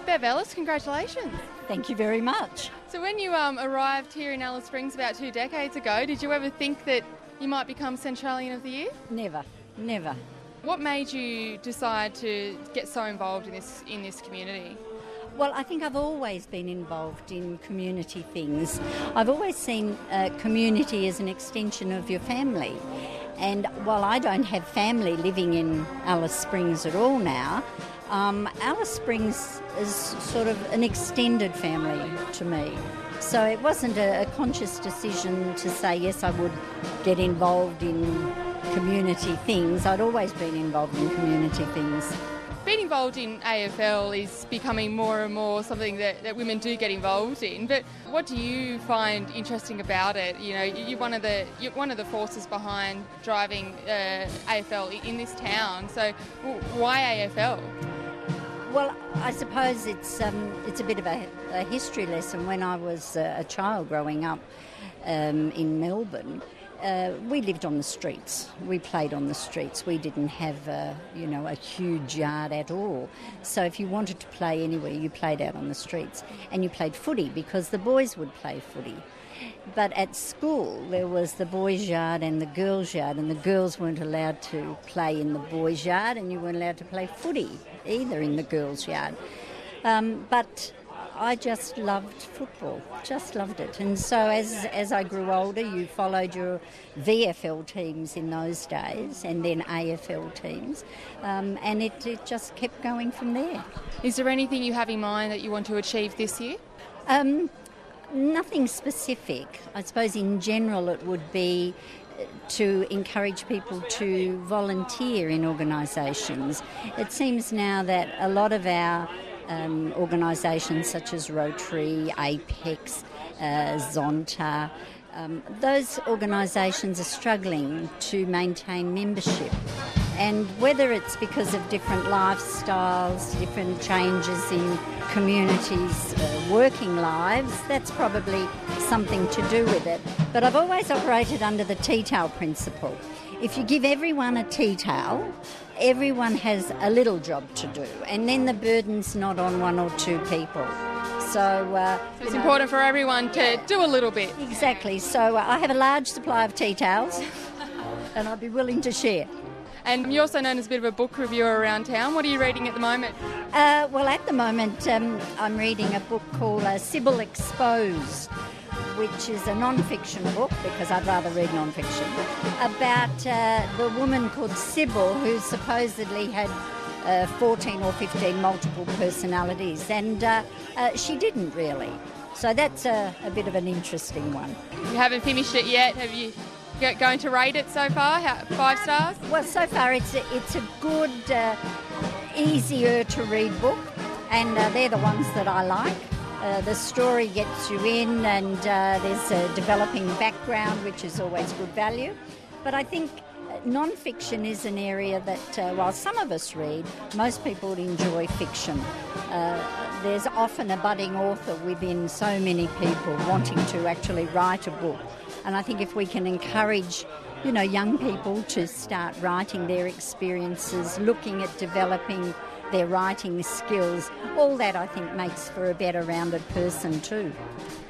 Bev Ellis, congratulations. Thank you very much. So when you arrived here in Alice Springs about 2 decades ago, did you ever think that you might become Centralian of the Year? Never. What made you decide to get so involved in this community? Well, I think I've always been involved in community things. I've always seen community as an extension of your family. And while I don't have family living in Alice Springs at all now, Alice Springs is sort of an extended family to me. So it wasn't a conscious decision to say, yes, I would get involved in community things. I'd always been involved in community things. Being involved in AFL is becoming more and more something that women do get involved in. But what do you find interesting about it? You know, you're one of the forces behind driving AFL in this town. So why AFL? Well, I suppose it's a bit of a history lesson. When I was a child growing up in Melbourne, we lived on the streets. We played on the streets. We didn't have a huge yard at all. So if you wanted to play anywhere, you played out on the streets. And you played footy because the boys would play footy. But at school, there was the boys' yard and the girls' yard, and the girls weren't allowed to play in the boys' yard, and you weren't allowed to play footy either in the girls' yard. But I just loved football, just loved it. And so as I grew older, you followed your VFL teams in those days and then AFL teams, and it just kept going from there. Is there anything you have in mind that you want to achieve this year? Nothing specific. I suppose in general it would be to encourage people to volunteer in organisations. It seems now that a lot of our organisations such as Rotary, Apex, Zonta, those organisations are struggling to maintain membership. And whether it's because of different lifestyles, different changes in communities' working lives, that's probably something to do with it. But I've always operated under the tea towel principle. If you give everyone a tea towel, everyone has a little job to do, and then the burden's not on one or two people. So it's important for everyone to do a little bit. Exactly. So I have a large supply of tea towels, and I'd be willing to share. And you're also known as a bit of a book reviewer around town. What are you reading at the moment? Well, at the moment, I'm reading a book called Sybil Exposed, which is a non-fiction book, because I'd rather read non-fiction, about the woman called Sybil who supposedly had 14 or 15 multiple personalities, and she didn't really. So that's a bit of an interesting one. You haven't finished it yet, have you? Going to rate it so far? 5 stars? Well, so far it's a good, easier to read book, and they're the ones that I like. The story gets you in, and there's a developing background, which is always good value. But I think non-fiction is an area that, while some of us read, most people enjoy fiction. There's often a budding author within so many people wanting to actually write a book. And I think if we can encourage, young people to start writing their experiences, looking at developing their writing skills, all that I think makes for a better rounded person too.